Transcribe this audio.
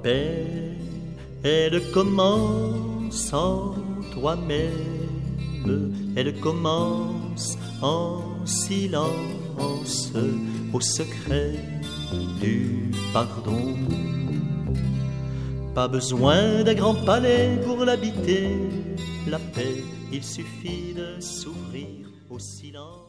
paix, elle commence en toi-même, elle commence en silence, au secret du pardon. Pas besoin d'un grand palais pour l'habiter, la paix, il suffit de s'ouvrir au silence.